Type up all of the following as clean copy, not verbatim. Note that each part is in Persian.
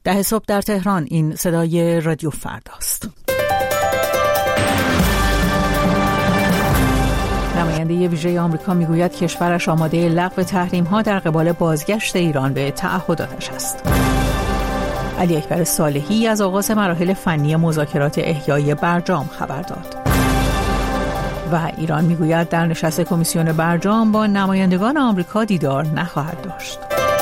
10 صبح در تهران. این صدای رادیو فرداست. نماینده ویژه آمریکا میگوید کشورش آماده لغو تحریم‌ها در قبال بازگشت ایران به تعهداتش است. علی اکبر صالحی از آغاز مراحل فنی مذاکرات احیای برجام خبر داد. و ایران میگوید در نشست کمیسیون برجام با نمایندگان آمریکا دیدار نخواهد داشت.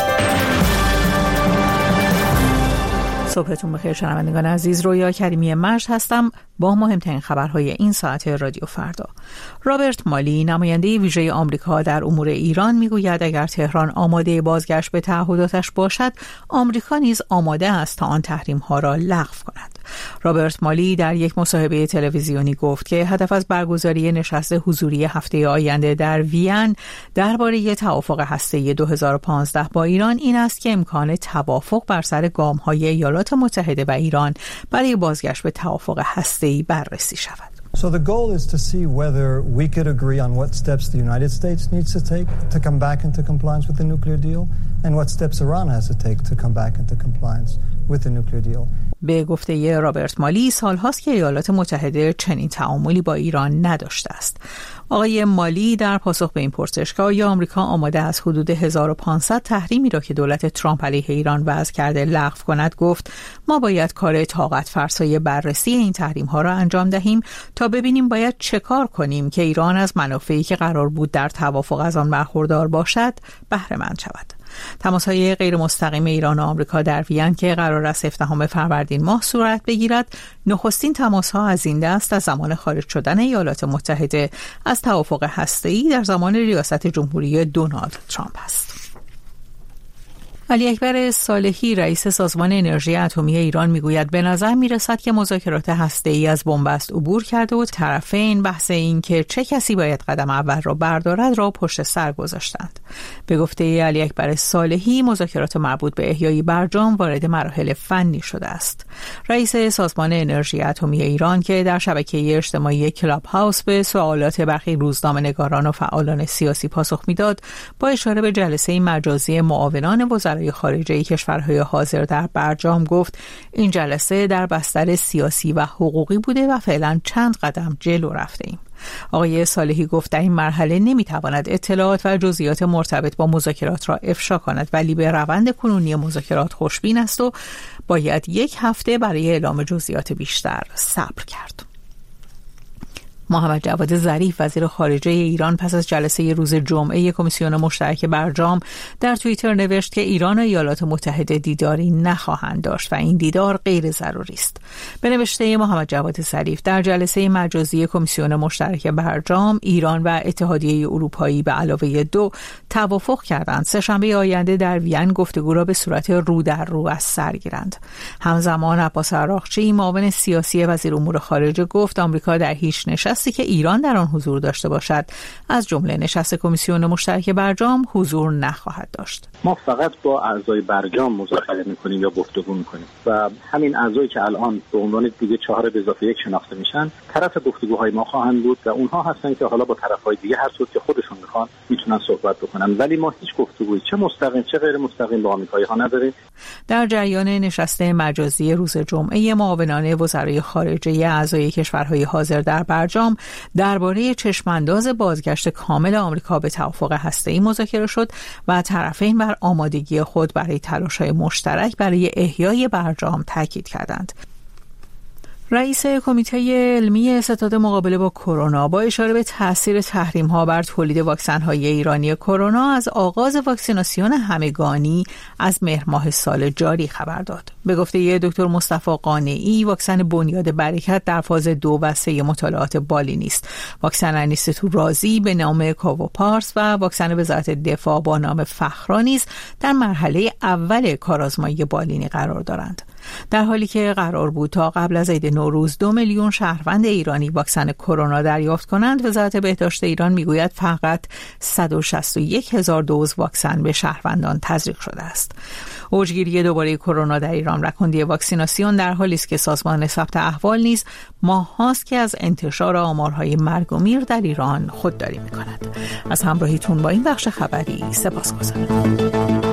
صبحتون بخیر شنوندگان عزیز، رویا کریمی مجد هستم با مهمترین خبرهای این ساعت رادیو فردا. رابرت مالی نماینده ویژه آمریکا در امور ایران میگوید اگر تهران آماده بازگشت به تعهداتش باشد، آمریکا نیز آماده است تا آن تحریم‌ها را لغو کند. رابرت مالی در یک مصاحبه تلویزیونی گفت که هدف از برگزاری نشست حضوری هفته آینده در وین درباره توافق هسته‌ای 2015 با ایران این است که امکان توافق بر سر گام‌های ایالات متحده و ایران برای بازگشت به توافق هسته‌ای بررسی شود. So the goal is to see whether we could agree on what steps the United States needs to take to come back into compliance with the nuclear deal and what steps Iran has to take to come back into compliance with the nuclear deal. به گفته رابرت مالی سالهاست که ایالات متحده چنین تعاملی با ایران نداشته است. آقای مالی در پاسخ به این پرسش که آیا آمریکا آماده است حدود 1500 تحریمی را که دولت ترامپ علیه ایران وضع کرده لغو کند، گفت ما باید کار طاقت فرسای بررسی این تحریم ها را انجام دهیم تا ببینیم باید چه کار کنیم که ایران از منافعی که قرار بود در توافق از آن برخوردار باشد بهره مند شود. تماس‌های غیر مستقیم ایران و آمریکا در وین که قرار است 17 فروردین ماه صورت بگیرد، نخستین تماس‌ها از این دست از زمان خارج شدن ایالات متحده از توافق هسته‌ای در زمان ریاست جمهوری دونالد ترامپ است. علی اکبر صالحی رئیس سازمان انرژی اتمی ایران میگوید به نظر میرسد که مذاکرات هسته‌ای از بنبست عبور کرده و طرفین بحث این که چه کسی باید قدم اول را بردارد را پشت سر گذاشتند. به گفته علی اکبر صالحی مذاکرات مربوط به احیای برجام وارد مراحل فنی شده است. رئیس سازمان انرژی اتمی ایران که در شبکه اجتماعی کلاب هاوس به سوالات برخی روزنامه‌نگاران و فعالان سیاسی پاسخ میداد، با اشاره به جلسه مجازی معاونان وزرای خارجه کشورهای حاضر در برجام گفت این جلسه در بستر سیاسی و حقوقی بوده و فعلا چند قدم جلو رفته ایم. آقای صالحی گفت در این مرحله نمیتواند اطلاعات و جزئیات مرتبط با مذاکرات را افشا کند، ولی به روند کنونی مذاکرات خوشبین است و باید 1 هفته برای اعلام جزئیات بیشتر صبر کرد. محمد جواد ظریف وزیر خارجه ایران پس از جلسه روز جمعه کمیسیون مشترک برجام در توییتر نوشت که ایران و ایالات متحده دیداری نخواهند داشت و این دیدار غیر ضروری است. به نوشته محمد جواد ظریف در جلسه مجازی کمیسیون مشترک برجام، ایران و اتحادیه اروپایی به علاوه 2 توافق کردند سه‌شنبه آینده در وین گفتگو را به صورت رو در رو از سر گیرند. همزمان عباس عراقچی معاون سیاسی وزیر امور خارجه گفت آمریکا در هیچ نشستی که ایران در آن حضور داشته باشد از جمله نشست کمیسیون مشترک برجام حضور نخواهد داشت. ما فقط با اعضای برجام مذاکره می‌کنیم یا گفتگو می‌کنیم و همین اعضایی که الان به عنوان دیگه 4 به اضافه 1 شناخته میشن طرف گفتگوهای ما خواهند بود و اونها هستن که حالا با طرف‌های دیگه هر صورت که خودشون می‌خوان میتونن صحبت بکنن، ولی ما هیچ گفتگویی چه مستقیم چه غیر مستقیم با آمریکایی‌ها نداریم. در جریان نشست مجازی روز جمعه معاونان وزرای خارجه اعضای کشورهای حاضر در برجام درباره چشمانداز بازگشت کامل آمریکا به توافق هسته‌ای مذاکره شد و طرفین بر آمادگی خود برای تلاش‌های مشترک برای احیای برجام تاکید کردند. رئیس کمیته علمی ستاد مقابله با کرونا با اشاره به تاثیر تحریم‌ها بر تولید واکسن‌های ایرانی کرونا از آغاز واکسیناسیون همگانی از مهر ماه سال جاری خبر داد. به گفته دکتر مصطفی قانعی، واکسن بنیاد برکت در فاز 2 و 3 مطالعات بالینی است. واکسن انیستو رازی به نام کووپارس و واکسن وزارت دفاع با نام فخرا نیز در مرحله اول کارآزمایی بالینی قرار دارند. در حالی که قرار بود تا قبل از عید نوروز 2 میلیون شهروند ایرانی واکسن کرونا دریافت کنند، وزارت بهداشت ایران میگوید فقط 161,000 دوز واکسن به شهروندان تزریق شده است. اوجگیری دوباره کرونا در ایران و کندی واکسیناسیون در حالی است که سازمان ثبت احوال نیز ماه‌هاست که از انتشار آمارهای مرگ و میر در ایران خودداری می‌کند. از همراهیتون با این بخش خبری سپاسگزارم.